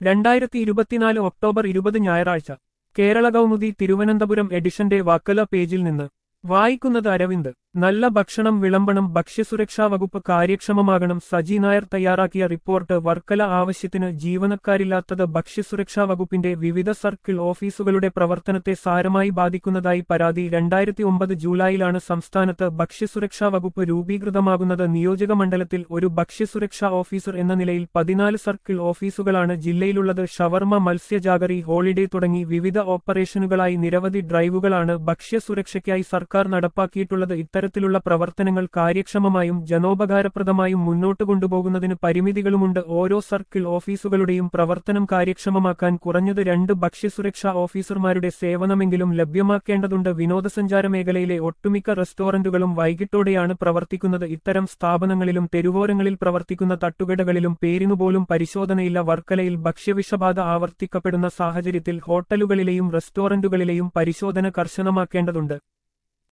2024 October 20 ഞായറാഴ്ച കേരള കൗമുദി തിരുവനന്തപുരം എഡിഷന്റെ വാക്കല പേജിൽ നിന്ന് വായിക്കുന്നത് അരവിന്ദ്. നല്ല ഭക്ഷണം വിളമ്പണം, ഭക്ഷ്യസുരക്ഷാ വകുപ്പ് കാര്യക്ഷമമാകണം. സജി നായർ തയ്യാറാക്കിയ റിപ്പോർട്ട്. വർക്കല. ആവശ്യത്തിന് ജീവനക്കാരില്ലാത്തത് ഭക്ഷ്യസുരക്ഷാ വകുപ്പിന്റെ വിവിധ സർക്കിൾ ഓഫീസുകളുടെ പ്രവർത്തനത്തെ സാരമായി ബാധിക്കുന്നതായി പരാതി. 2009 ജൂലൈയിലാണ് സംസ്ഥാനത്ത് ഭക്ഷ്യസുരക്ഷാ വകുപ്പ് രൂപീകൃതമാകുന്നത്. നിയോജക മണ്ഡലത്തിൽ ഒരു ഭക്ഷ്യസുരക്ഷാ ഓഫീസർ എന്ന നിലയിൽ 14 സർക്കിൾ ഓഫീസുകളാണ് ജില്ലയിലുള്ളത്. ഷവർമ, മത്സ്യജാഗറി, ഹോളിഡേ തുടങ്ങി വിവിധ ഓപ്പറേഷനുകളായി നിരവധി ഡ്രൈവുകളാണ് ഭക്ഷ്യസുരക്ഷയ്ക്കായി സർക്കാർ നടപ്പാക്കിയിട്ടുള്ളത്. ഇത്തരത്തിലുള്ള പ്രവർത്തനങ്ങൾ കാര്യക്ഷമമായും ജനോപകാരപ്രദമായും മുന്നോട്ട് കൊണ്ടുപോകുന്നതിന് പരിമിതികളുമുണ്ട്. ഓരോ സർക്കിൾ ഓഫീസുകളുടെയും പ്രവർത്തനം കാര്യക്ഷമമാക്കാൻ കുറഞ്ഞത് 2 ഭക്ഷ്യസുരക്ഷാ ഓഫീസർമാരുടെ സേവനമെങ്കിലും ലഭ്യമാക്കേണ്ടതുണ്ട്. വിനോദസഞ്ചാര മേഖലയിലെ ഒട്ടുമിക്ക റെസ്റ്റോറന്റുകളും വൈകിട്ടോടെയാണ് പ്രവർത്തിക്കുന്നത്. ഇത്തരം സ്ഥാപനങ്ങളിലും തെരുവോരങ്ങളിൽ പ്രവർത്തിക്കുന്ന തട്ടുകടകളിലും പേരിനുപോലും പരിശോധനയില്ല. വർക്കലയിൽ ഭക്ഷ്യവിഷബാധ ആവർത്തിക്കപ്പെടുന്ന സാഹചര്യത്തിൽ ഹോട്ടലുകളിലെയും റെസ്റ്റോറന്റുകളിലെയും പരിശോധന കർശനമാക്കേണ്ടതുണ്ട്.